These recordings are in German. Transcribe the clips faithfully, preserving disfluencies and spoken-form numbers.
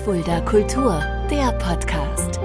Fulda Kultur, der Podcast.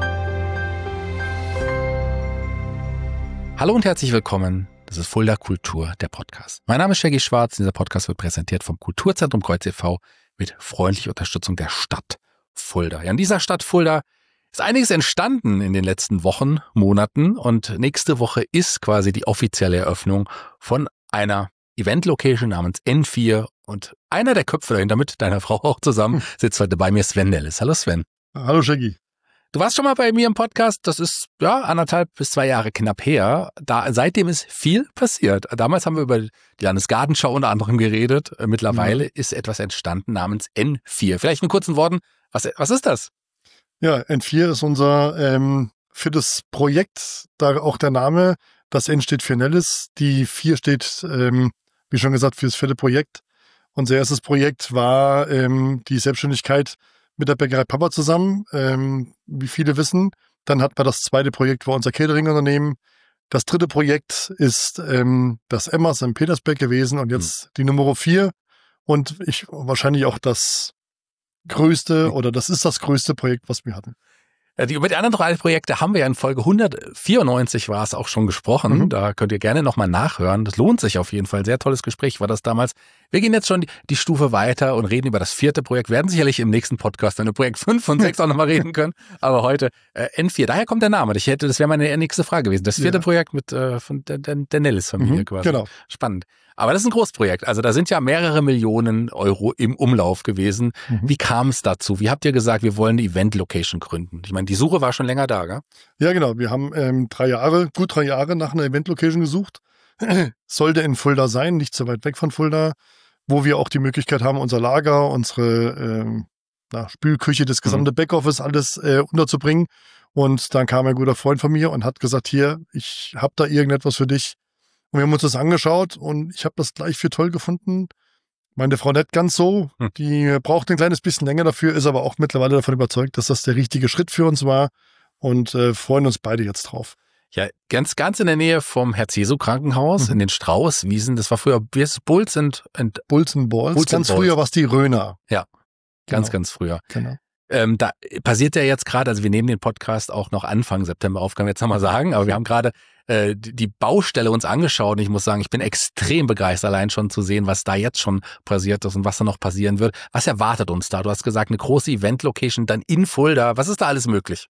Hallo und herzlich willkommen. Das ist Fulda Kultur, der Podcast. Mein Name ist Shaggy Schwarz. Dieser Podcast wird präsentiert vom Kulturzentrum Kreuz e V mit freundlicher Unterstützung der Stadt Fulda. Ja, in dieser Stadt Fulda ist einiges entstanden in den letzten Wochen, Monaten und nächste Woche ist quasi die offizielle Eröffnung von einer Event-Location namens N vier und einer der Köpfe dahinter mit deiner Frau auch zusammen sitzt heute bei mir, Sven Nellis. Hallo Sven. Hallo Shaggy. Du warst schon mal bei mir im Podcast, das ist ja anderthalb bis zwei Jahre knapp her. Da, seitdem ist viel passiert. Damals haben wir über die Landesgartenschau unter anderem geredet. Mittlerweile mhm. ist etwas entstanden namens N vier. Vielleicht in kurzen Worten, was, was ist das? Ja, N vier ist unser ähm, für das Projekt, da auch der Name, das N steht für Nellis, die vier steht, ähm, wie schon gesagt, für das vierte Projekt. Unser erstes Projekt war ähm, die Selbstständigkeit mit der Bäckerei Papa zusammen, ähm, wie viele wissen. Dann hatten wir das zweite Projekt, war unser Catering-Unternehmen. Das dritte Projekt ist ähm, das Emmas in Petersberg gewesen und jetzt mhm. die Nummer vier. Und ich wahrscheinlich auch das größte oder das ist das größte Projekt, was wir hatten. Die, über die anderen drei Projekte haben wir ja in Folge hundertvierundneunzig war es auch schon gesprochen. Mhm. Da könnt ihr gerne nochmal nachhören. Das lohnt sich auf jeden Fall. Sehr tolles Gespräch war das damals. Wir gehen jetzt schon die, die Stufe weiter und reden über das vierte Projekt. Werden sicherlich im nächsten Podcast dann über Projekt fünf und sechs auch nochmal reden können. Aber heute äh, N vier. Daher kommt der Name. Ich hätte, das wäre meine nächste Frage gewesen. Das vierte ja. Projekt mit äh, von der, der, der Nellis-Familie mhm, quasi. Genau. Spannend. Aber das ist ein Großprojekt. Also da sind ja mehrere Millionen Euro im Umlauf gewesen. Mhm. Wie kam es dazu? Wie habt ihr gesagt, wir wollen eine Event-Location gründen? Ich meine, die Suche war schon länger da, gell? Ja, genau. Wir haben ähm, drei Jahre, gut drei Jahre nach einer Event-Location gesucht. Sollte in Fulda sein, nicht so weit weg von Fulda, wo wir auch die Möglichkeit haben, unser Lager, unsere ähm, na, Spülküche, das gesamte mhm. Backoffice, alles äh, unterzubringen. Und dann kam ein guter Freund von mir und hat gesagt, hier, ich habe da irgendetwas für dich. Und wir haben uns das angeschaut und ich habe das gleich für toll gefunden. Meine Frau nicht ganz so, die braucht ein kleines bisschen länger dafür, ist aber auch mittlerweile davon überzeugt, dass das der richtige Schritt für uns war und äh, freuen uns beide jetzt drauf. Ja, ganz ganz in der Nähe vom Herz-Jesu-Krankenhaus, mhm. in den Straußwiesen, das war früher, wie heißt es, Bulls and, and Bulls and Balls. Bulls ganz and früher war es die Röner. Ja, ganz, genau. ganz früher. Genau. Ähm, da passiert ja jetzt gerade, also wir nehmen den Podcast auch noch Anfang September auf, kann man jetzt nochmal sagen, aber wir haben gerade äh, die Baustelle uns angeschaut und ich muss sagen, ich bin extrem begeistert, allein schon zu sehen, was da jetzt schon passiert ist und was da noch passieren wird. Was erwartet uns da? Du hast gesagt, eine große Event-Location dann in Fulda. Was ist da alles möglich?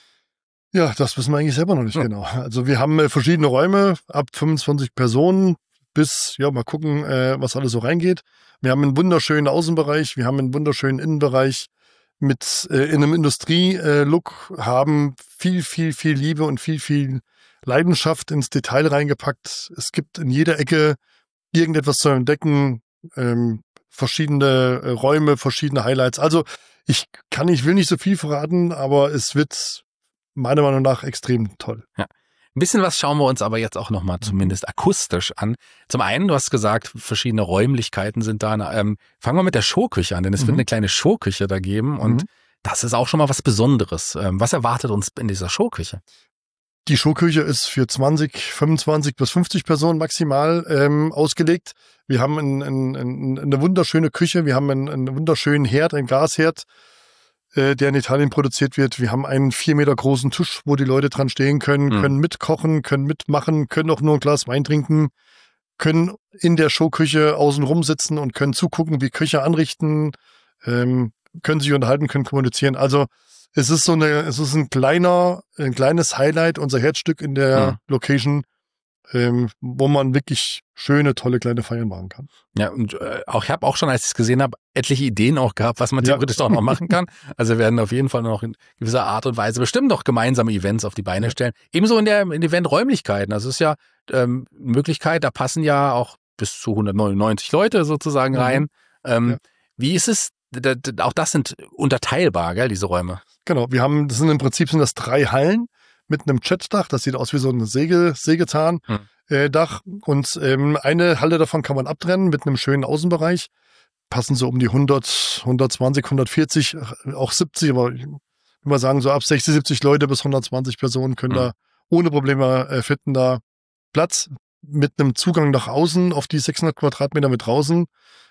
Ja, das wissen wir eigentlich selber noch nicht hm. genau. Also wir haben äh, verschiedene Räume, ab fünfundzwanzig Personen bis, ja, mal gucken, äh, was alles so reingeht. Wir haben einen wunderschönen Außenbereich, wir haben einen wunderschönen Innenbereich, mit äh, in einem Industrie-Look, äh, haben viel, viel, viel Liebe und viel, viel Leidenschaft ins Detail reingepackt. Es gibt in jeder Ecke irgendetwas zu entdecken, ähm, verschiedene äh, Räume, verschiedene Highlights. Also ich kann, ich will nicht so viel verraten, aber es wird meiner Meinung nach extrem toll. Ja. Ein bisschen was schauen wir uns aber jetzt auch nochmal zumindest akustisch an. Zum einen, du hast gesagt, verschiedene Räumlichkeiten sind da. Ähm, fangen wir mit der Showküche an, denn es mhm. wird eine kleine Showküche da geben und mhm. das ist auch schon mal was Besonderes. Ähm, was erwartet uns in dieser Showküche? Die Showküche ist für zwanzig, fünfundzwanzig bis fünfzig Personen maximal ähm, ausgelegt. Wir haben ein, ein, ein, eine wunderschöne Küche, wir haben einen, einen wunderschönen Herd, einen Gasherd, der in Italien produziert wird. Wir haben einen vier Meter großen Tisch, wo die Leute dran stehen können, mhm. können mitkochen, können mitmachen, können auch nur ein Glas Wein trinken, können in der Showküche außen rum sitzen und können zugucken, wie Köche anrichten, ähm, können sich unterhalten, können kommunizieren. Also es ist so eine, es ist ein kleiner, ein kleines Highlight, unser Herzstück in der mhm. Location, ähm, wo man wirklich schöne, tolle kleine Feiern machen kann. Ja, und äh, auch ich habe auch schon, als ich es gesehen habe, etliche Ideen auch gehabt, was man ja. theoretisch auch noch machen kann. Also wir werden auf jeden Fall noch in gewisser Art und Weise bestimmt noch gemeinsame Events auf die Beine ja. stellen. Ebenso in der in den Event-Räumlichkeiten. Also es ist ja ähm, eine Möglichkeit, da passen ja auch bis zu hundertneunundneunzig Leute sozusagen mhm. rein. Ähm, ja. Wie ist es? Da, da, auch das sind unterteilbar, gell, diese Räume? Genau, wir haben, das sind im Prinzip sind das drei Hallen mit einem Jetdach, das sieht aus wie so ein Segel, Sägezahl. Hm. Äh, Dach und ähm, eine Halle davon kann man abtrennen mit einem schönen Außenbereich. Passen so um die hundert, hundertzwanzig, hundertvierzig, auch siebzig, aber ich würde mal sagen, so ab sechzig, siebzig Leute bis hundertzwanzig Personen können hm. da ohne Probleme äh, finden da Platz mit einem Zugang nach außen auf die sechshundert Quadratmeter mit draußen.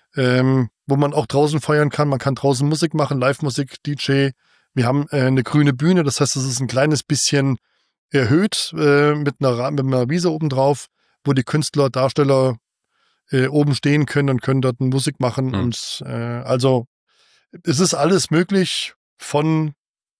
ähm, wo man auch draußen feiern kann. Man kann draußen Musik machen, Live-Musik, D J. Wir haben äh, eine grüne Bühne, das heißt, es ist ein kleines bisschen erhöht äh, mit, einer, mit einer Wiese oben drauf, wo die Künstler, Darsteller äh, oben stehen können und können dort Musik machen. Mhm. Und äh, also es ist alles möglich, von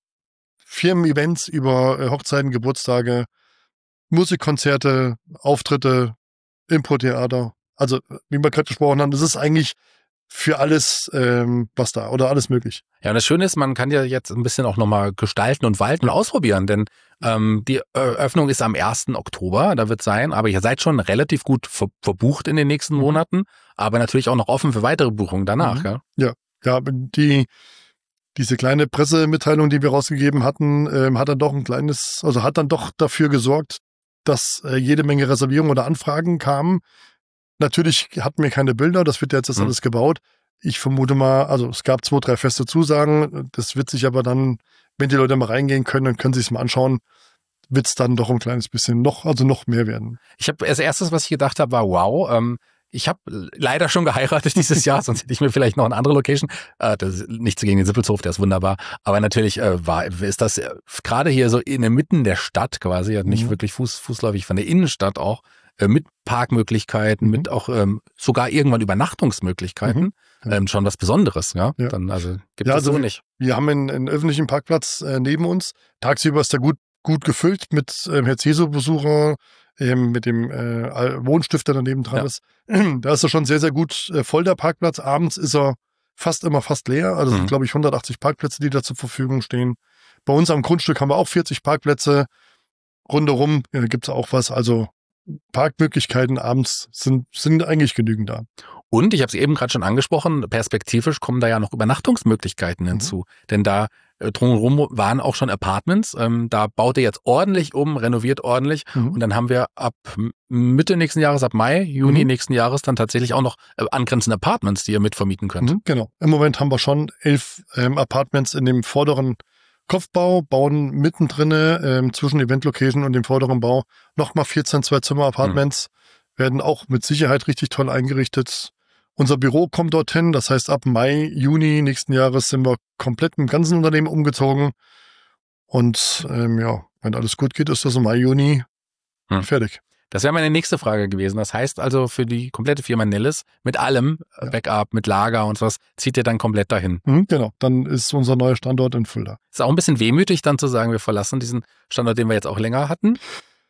Firmen-Events über äh, Hochzeiten, Geburtstage, Musikkonzerte, Auftritte, Impro-Theater. Also wie wir gerade gesprochen haben, es ist eigentlich für alles ähm, was da oder alles möglich. Ja, und das Schöne ist, man kann ja jetzt ein bisschen auch nochmal gestalten und walten und ausprobieren, denn ähm, die Eröffnung ist am ersten Oktober, da wird sein, aber ihr seid schon relativ gut ver- verbucht in den nächsten mhm. Monaten, aber natürlich auch noch offen für weitere Buchungen danach. Mhm. Ja, ja, die diese kleine Pressemitteilung, die wir rausgegeben hatten, ähm, hat dann doch ein kleines, also hat dann doch dafür gesorgt, dass äh, jede Menge Reservierungen oder Anfragen kamen. Natürlich hatten wir keine Bilder, das wird jetzt das mhm. alles gebaut. Ich vermute mal, also es gab zwei, drei feste Zusagen. Das wird sich aber dann, wenn die Leute mal reingehen können, dann können sie es mal anschauen, wird es dann doch ein kleines bisschen noch, also noch mehr werden. Ich habe als erstes, was ich gedacht habe, war wow, ähm, ich habe leider schon geheiratet dieses Jahr, sonst hätte ich mir vielleicht noch eine andere Location. Äh, das ist nichts gegen den Sippelshof, der ist wunderbar. Aber natürlich äh, war, ist das äh, gerade hier so in der Mitte der Stadt quasi, ja, nicht mhm. wirklich fuß, fußläufig von der Innenstadt auch, mit Parkmöglichkeiten, mhm. mit auch ähm, sogar irgendwann Übernachtungsmöglichkeiten, mhm. ja. ähm, schon was Besonderes, ja. ja. Dann also gibt ja, es also so nicht. Wir haben einen, einen öffentlichen Parkplatz äh, neben uns. Tagsüber ist der gut gut gefüllt mit ähm, Herr Ceso-Besucher, ähm, mit dem äh, Wohnstift, der daneben dran ja. ist. Da ist er schon sehr, sehr gut äh, voll, der Parkplatz. Abends ist er fast immer fast leer. Also mhm. sind, glaube ich, hundertachtzig Parkplätze, die da zur Verfügung stehen. Bei uns am Grundstück haben wir auch vierzig Parkplätze. Rundherum äh, gibt es auch was. Also Parkmöglichkeiten abends sind, sind eigentlich genügend da. Und, ich habe es eben gerade schon angesprochen, perspektivisch kommen da ja noch Übernachtungsmöglichkeiten mhm. hinzu. Denn da äh, drumherum waren auch schon Apartments. Ähm, da baut ihr jetzt ordentlich um, renoviert ordentlich. Mhm. Und dann haben wir ab Mitte nächsten Jahres, ab Mai, Juni mhm. nächsten Jahres dann tatsächlich auch noch äh, angrenzende Apartments, die ihr mitvermieten könnt. Mhm, genau. Im Moment haben wir schon elf ähm, Apartments in dem vorderen Kopfbau, bauen mittendrin ähm, zwischen Event Location und dem vorderen Bau nochmal vierzehn Zwei-Zimmer-Apartments, mhm. werden auch mit Sicherheit richtig toll eingerichtet. Unser Büro kommt dorthin, das heißt ab Mai, Juni nächsten Jahres sind wir komplett im ganzen Unternehmen umgezogen und ähm, ja, wenn alles gut geht, ist das im Mai, Juni mhm. fertig. Das wäre meine nächste Frage gewesen. Das heißt also für die komplette Firma Nilles mit allem, ja. Backup, mit Lager und sowas, zieht ihr dann komplett dahin? Mhm, genau, dann ist unser neuer Standort in Fulda. Ist auch ein bisschen wehmütig dann zu sagen, wir verlassen diesen Standort, den wir jetzt auch länger hatten?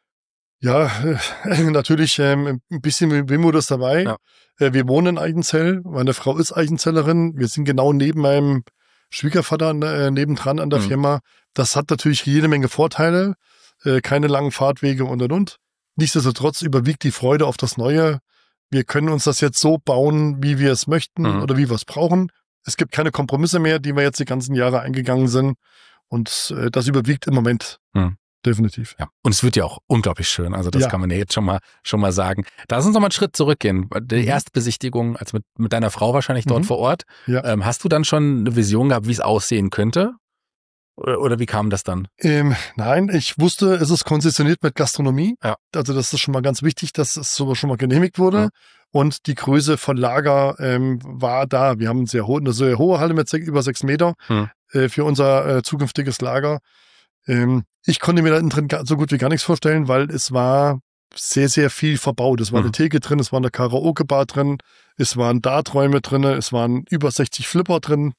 Ja, äh, natürlich ähm, ein bisschen Wehmut ist dabei. Ja. Äh, wir wohnen in Eichenzell, meine Frau ist Eichezellerin. Wir sind genau neben meinem Schwiegervater äh, nebendran an der mhm. Firma. Das hat natürlich jede Menge Vorteile, äh, keine langen Fahrtwege und und und. Nichtsdestotrotz überwiegt die Freude auf das Neue. Wir können uns das jetzt so bauen, wie wir es möchten mhm. oder wie wir es brauchen. Es gibt keine Kompromisse mehr, die wir jetzt die ganzen Jahre eingegangen sind. Und äh, das überwiegt im Moment mhm. definitiv. Ja. Und es wird ja auch unglaublich schön. Also das ja. kann man ja jetzt schon mal schon mal sagen. Lass uns noch mal einen Schritt zurückgehen. Die Erstbesichtigung, also mit, mit deiner Frau wahrscheinlich dort mhm. vor Ort. Ja. Ähm, hast du dann schon eine Vision gehabt, wie es aussehen könnte? Oder wie kam das dann? Ähm, nein, ich wusste, es ist konzessioniert mit Gastronomie. Ja. Also das ist schon mal ganz wichtig, dass es sowas schon mal genehmigt wurde. Ja. Und die Größe von Lager ähm, war da. Wir haben eine sehr hohe, eine sehr hohe Halle mit über sechs Meter hm. äh, für unser äh, zukünftiges Lager. Ähm, ich konnte mir da drin so gut wie gar nichts vorstellen, weil es war sehr, sehr viel verbaut. Es war hm. eine Theke drin, es war eine Karaoke-Bar drin, es waren Darträume drin, es waren über sechzig Flipper drin.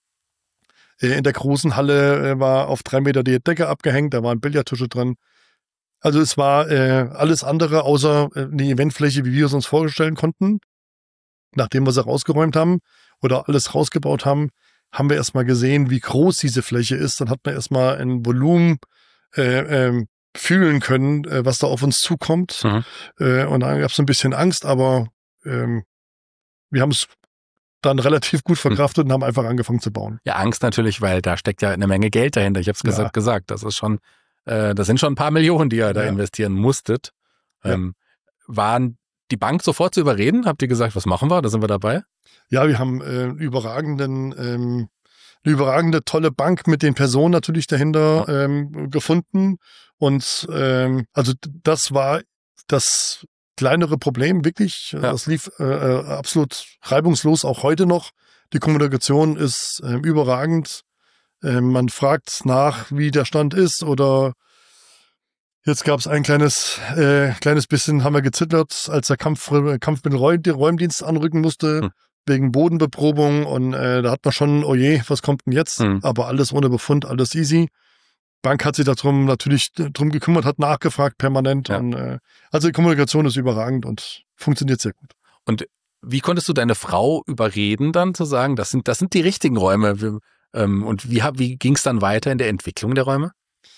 In der großen Halle war auf drei Meter die Decke abgehängt, da waren Billardtische drin. Also es war äh, alles andere außer eine Eventfläche, wie wir es uns vorstellen konnten. Nachdem wir sie rausgeräumt haben oder alles rausgebaut haben, haben wir erstmal gesehen, wie groß diese Fläche ist. Dann hat man erstmal ein Volumen äh, äh, fühlen können, äh, was da auf uns zukommt. Mhm. Äh, und dann gab es ein bisschen Angst, aber ähm, wir haben es dann relativ gut verkraftet und haben einfach angefangen zu bauen. Ja, Angst natürlich, weil da steckt ja eine Menge Geld dahinter. Ich habe es gesagt, ja. gesagt, das ist schon, äh, das sind schon ein paar Millionen, die ihr da ja. investieren musstet. Ähm, ja. Waren die Bank sofort zu überreden? Habt ihr gesagt, was machen wir? Da sind wir dabei? Ja, wir haben äh, überragenden, ähm, eine überragende, tolle Bank mit den Personen natürlich dahinter ja. ähm, gefunden. Und ähm, also das war das kleinere Problem, wirklich. Ja. Das lief äh, absolut reibungslos, auch heute noch. Die Kommunikation ist äh, überragend. Äh, man fragt nach, wie der Stand ist, oder jetzt gab es ein kleines, äh, kleines bisschen, haben wir gezittert, als der Kampf, Kampf mit dem Räumdienst anrücken musste, hm. wegen Bodenbeprobung, und äh, da hat man schon, oh je, was kommt denn jetzt? Hm. Aber alles ohne Befund, alles easy. Bank hat sich darum natürlich drum gekümmert, hat nachgefragt permanent. Ja. Und, äh, also die Kommunikation ist überragend und funktioniert sehr gut. Und wie konntest du deine Frau überreden, dann zu sagen, das sind, das sind die richtigen Räume? Wir, ähm, und wie, wie ging es dann weiter in der Entwicklung der Räume?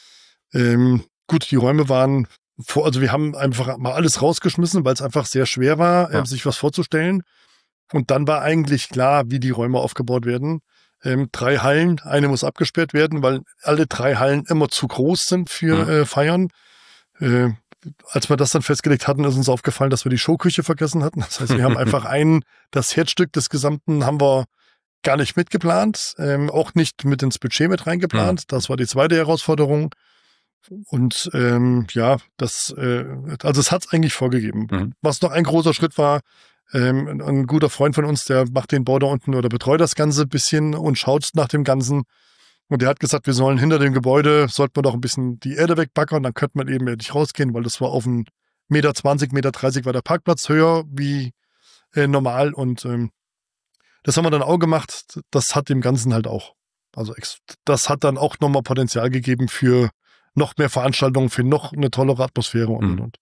Ähm, gut, die Räume waren, vor, also wir haben einfach mal alles rausgeschmissen, weil es einfach sehr schwer war, ja. äh, sich was vorzustellen. Und dann war eigentlich klar, wie die Räume aufgebaut werden. Ähm, drei Hallen, eine muss abgesperrt werden, weil alle drei Hallen immer zu groß sind für mhm. äh, Feiern. Äh, als wir das dann festgelegt hatten, ist uns aufgefallen, dass wir die Showküche vergessen hatten. Das heißt, wir haben einfach ein, das Herzstück des Gesamten haben wir gar nicht mitgeplant, ähm, auch nicht mit ins Budget mit reingeplant. Mhm. Das war die zweite Herausforderung. Und ähm, ja, das, äh, also es hat es eigentlich vorgegeben. Mhm. Was noch ein großer Schritt war, Ähm, ein guter Freund von uns, der macht den Bau da unten oder betreut das Ganze ein bisschen und schaut nach dem Ganzen. Und der hat gesagt, wir sollen hinter dem Gebäude, sollten wir doch ein bisschen die Erde wegbackern, dann könnte man eben nicht rausgehen, weil das war auf einen Meter zwanzig, Meter dreißig war der Parkplatz höher wie äh, normal. Und ähm, das haben wir dann auch gemacht. Das hat dem Ganzen halt auch, also das hat dann auch nochmal Potenzial gegeben für noch mehr Veranstaltungen, für noch eine tollere Atmosphäre und, mhm. und, und.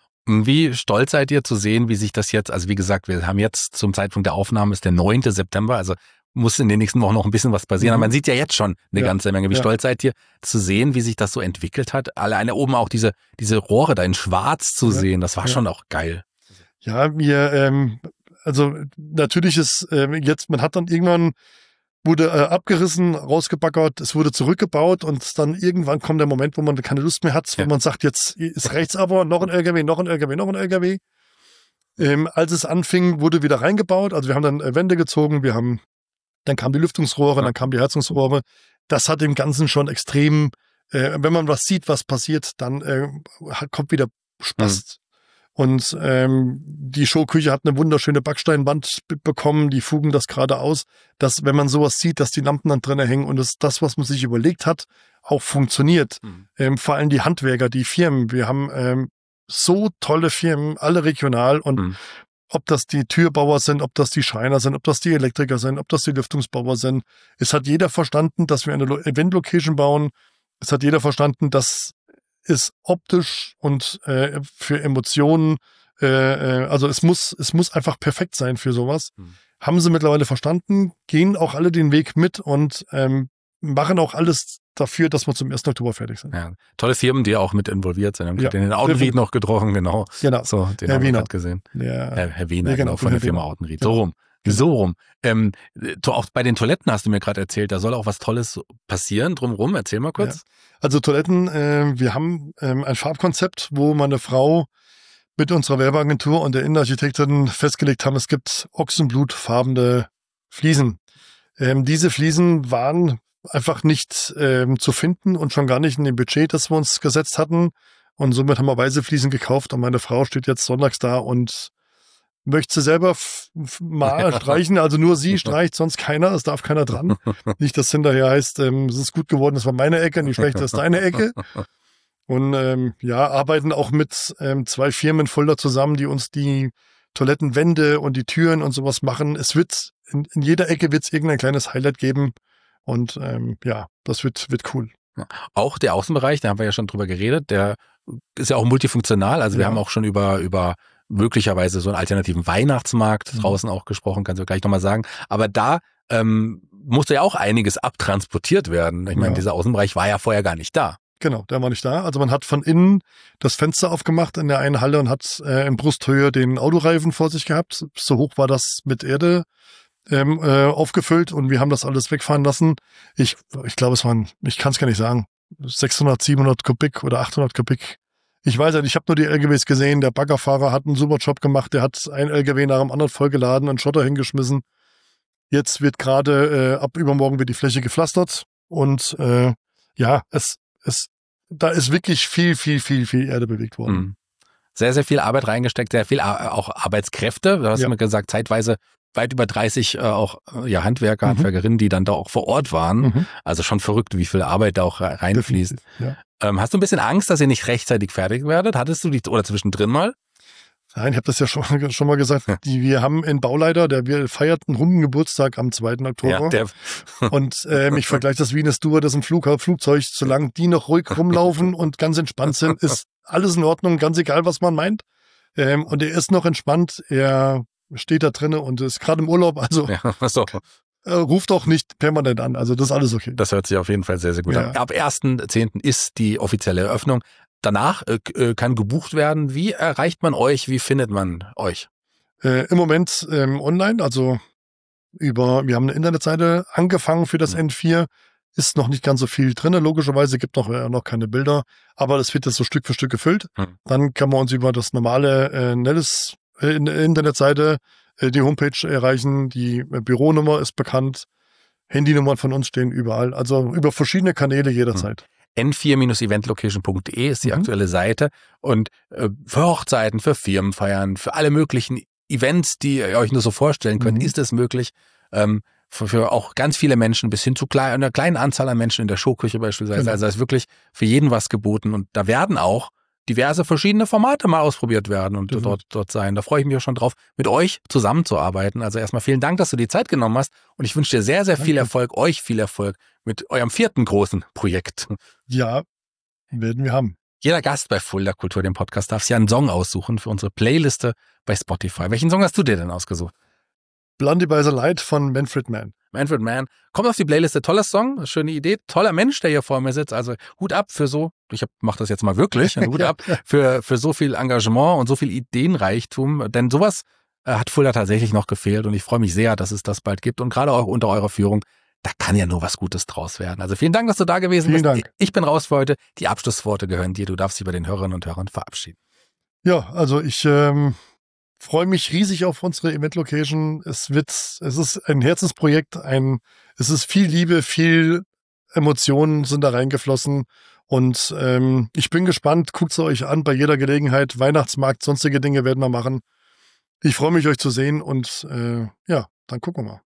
Wie stolz seid ihr zu sehen, wie sich das jetzt, also wie gesagt, wir haben jetzt zum Zeitpunkt der Aufnahme ist der neunte September, also muss in den nächsten Wochen noch ein bisschen was passieren, mhm. aber man sieht ja jetzt schon eine ja. ganze Menge. Wie ja. stolz seid ihr zu sehen, wie sich das so entwickelt hat? Alleine oben auch diese, diese Rohre da in schwarz zu ja. sehen, das war ja. schon auch geil. Ja, wir, ähm, also natürlich ist ähm, jetzt, man hat dann irgendwann wurde äh, abgerissen, rausgebaggert, es wurde zurückgebaut, und dann irgendwann kommt der Moment, wo man keine Lust mehr hat, wo ja. man sagt, jetzt ist rechts aber noch ein L K W, noch ein L K W, noch ein L K W. Ähm, als es anfing, wurde wieder reingebaut, also wir haben dann äh, Wände gezogen, wir haben, dann kamen die Lüftungsrohre, ja. dann kamen die Heizungsrohre. Das hat dem Ganzen schon extrem, äh, wenn man was sieht, was passiert, dann äh, kommt wieder Spaß. Mhm. Und ähm, die Showküche hat eine wunderschöne Backsteinwand b- bekommen, die fugen das gerade aus, dass, wenn man sowas sieht, dass die Lampen dann drinnen hängen und es, das, was man sich überlegt hat, auch funktioniert. Mhm. Ähm, vor allem die Handwerker, die Firmen. Wir haben ähm, so tolle Firmen, alle regional, und mhm. ob das die Türbauer sind, ob das die Schreiner sind, ob das die Elektriker sind, ob das die Lüftungsbauer sind. Es hat jeder verstanden, dass wir eine Event-Location bauen. Es hat jeder verstanden, dass ist optisch und äh, für Emotionen, äh, äh, also es muss, es muss einfach perfekt sein für sowas. Mhm. Haben sie mittlerweile verstanden, gehen auch alle den Weg mit und ähm, machen auch alles dafür, dass wir zum ersten Oktober fertig sind. Ja, tolle Firmen, die auch mit involviert sind. Ich habe den Autenried noch getroffen, genau. Genau. So, den Herr habe ich Wiener. gerade gesehen. Der, Herr, Herr Wiener, ja, genau, genau, von der Firma Autenried. So rum. So rum. Ähm, auch bei den Toiletten hast du mir gerade erzählt, da soll auch was Tolles passieren drumherum. Erzähl mal kurz. Ja. Also Toiletten, äh, wir haben ähm, ein Farbkonzept, wo meine Frau mit unserer Werbeagentur und der Innenarchitektin festgelegt haben, es gibt ochsenblutfarbene Fliesen. Ähm, diese Fliesen waren einfach nicht ähm, zu finden und schon gar nicht in dem Budget, das wir uns gesetzt hatten. Und somit haben wir weiße Fliesen gekauft, und meine Frau steht jetzt sonntags da und möchte selber f- f- mal streichen, also nur sie streicht, sonst keiner, es darf keiner dran. Nicht, dass hinterher heißt, ähm, es ist gut geworden, das war meine Ecke, und die schlechte ist deine Ecke. Und ähm, ja, arbeiten auch mit ähm, zwei Firmen Fulda zusammen, die uns die Toilettenwände und die Türen und sowas machen. Es wird, in, in jeder Ecke wird es irgendein kleines Highlight geben, und ähm, ja, das wird, wird cool. Auch der Außenbereich, da haben wir ja schon drüber geredet, der ist ja auch multifunktional, also wir ja. haben auch schon über, über möglicherweise so einen alternativen Weihnachtsmarkt draußen auch gesprochen, kannst du gleich nochmal sagen. Aber da ähm, musste ja auch einiges abtransportiert werden. Ich meine, ja. dieser Außenbereich war ja vorher gar nicht da. Genau, der war nicht da. Also man hat von innen das Fenster aufgemacht in der einen Halle und hat äh, in Brusthöhe den Autoreifen vor sich gehabt. So hoch war das mit Erde ähm, äh, aufgefüllt, und wir haben das alles wegfahren lassen. Ich, ich glaube, es waren, ich kann es gar nicht sagen, sechshundert, siebenhundert Kubik oder achthundert Kubik. Ich weiß nicht, ich habe nur die L K Ws gesehen. Der Baggerfahrer hat einen super Job gemacht. Der hat ein L K W nach dem anderen vollgeladen und Schotter hingeschmissen. Jetzt wird gerade, äh, ab übermorgen wird die Fläche gepflastert. Und äh, ja, es, es, da ist wirklich viel, viel, viel, viel Erde bewegt worden. sehr, sehr viel Arbeit reingesteckt, sehr viel auch Arbeitskräfte. Du hast Ja. mir gesagt, zeitweise weit über dreißig äh, auch ja, Handwerker, Mhm. Handwerkerinnen, die dann da auch vor Ort waren. Mhm. Also schon verrückt, wie viel Arbeit da auch reinfließt. Ja. Ähm, hast du ein bisschen Angst, dass ihr nicht rechtzeitig fertig werdet? Hattest du die, oder zwischendrin mal? Nein, ich habe das ja schon, schon mal gesagt. Die, wir haben einen Bauleiter, der wir feiert einen runden Geburtstag am zweiten Oktober. Ja, der, Und ähm, ich vergleiche das wie eine Stewardess im Flug, Flugzeug. Solange die noch ruhig rumlaufen und ganz entspannt sind, ist alles in Ordnung, ganz egal, was man meint. Ähm, und er ist noch entspannt. Er steht da drinnen und ist gerade im Urlaub. Also ja, so. äh, ruft auch nicht permanent an. Also das ist alles okay. Das hört sich auf jeden Fall sehr, sehr gut Ja. an. Ab ersten zehnten ist die offizielle Eröffnung. Danach äh, kann gebucht werden. Wie erreicht man euch? Wie findet man euch? Äh, Im Moment ähm, online, also über, wir haben eine Internetseite angefangen für das Mhm. N vier. Ist noch nicht ganz so viel drin. Logischerweise gibt noch, äh, noch keine Bilder, aber das wird jetzt so Stück für Stück gefüllt. Mhm. Dann kann man uns über das normale äh, Nellis äh, Internetseite äh, die Homepage erreichen. Die äh, Büronummer ist bekannt. Handynummern von uns stehen überall. Also über verschiedene Kanäle jederzeit. N vier eventlocation punkt de ist die Mhm. aktuelle Seite. Und äh, für Hochzeiten, für Firmenfeiern, für alle möglichen Events, die ihr euch nur so vorstellen könnt, Mhm. ist es möglich. Ähm, für, für auch ganz viele Menschen, bis hin zu klein, einer kleinen Anzahl an Menschen in der Showküche beispielsweise. Genau. Also da ist wirklich für jeden was geboten. Und da werden auch diverse verschiedene Formate mal ausprobiert werden und Mhm. dort, dort sein. Da freue ich mich auch schon drauf, mit euch zusammenzuarbeiten. Also erstmal vielen Dank, dass du die Zeit genommen hast. Und ich wünsche dir sehr, sehr viel Danke. Erfolg, euch viel Erfolg mit eurem vierten großen Projekt. Ja, werden wir haben. Jeder Gast bei Fulda Kultur, dem Podcast, darf sich einen Song aussuchen für unsere Playliste bei Spotify. Welchen Song hast du dir denn ausgesucht? Blondie by the Light von Manfred Mann. Manfred Mann. Kommt auf die Playliste. Toller Song, schöne Idee. Toller Mensch, der hier vor mir sitzt. Also Hut ab für so, ich hab, mach das jetzt mal wirklich, Hut ab für, für so viel Engagement und so viel Ideenreichtum. Denn sowas äh, hat Fulda tatsächlich noch gefehlt. Und ich freue mich sehr, dass es das bald gibt. Und gerade auch unter eurer Führung, da kann ja nur was Gutes draus werden. Also vielen Dank, dass du da gewesen Vielen bist. Dank. Ich bin raus für heute. Die Abschlussworte gehören dir. Du darfst dich bei den Hörerinnen und Hörern verabschieden. Ja, also ich ähm, freue mich riesig auf unsere Event-Location. Es wird, es ist ein Herzensprojekt, ein, es ist viel Liebe, viel Emotionen sind da reingeflossen. Und ähm, ich bin gespannt, guckt es euch an bei jeder Gelegenheit. Weihnachtsmarkt, sonstige Dinge werden wir machen. Ich freue mich, euch zu sehen und äh, ja, dann gucken wir mal.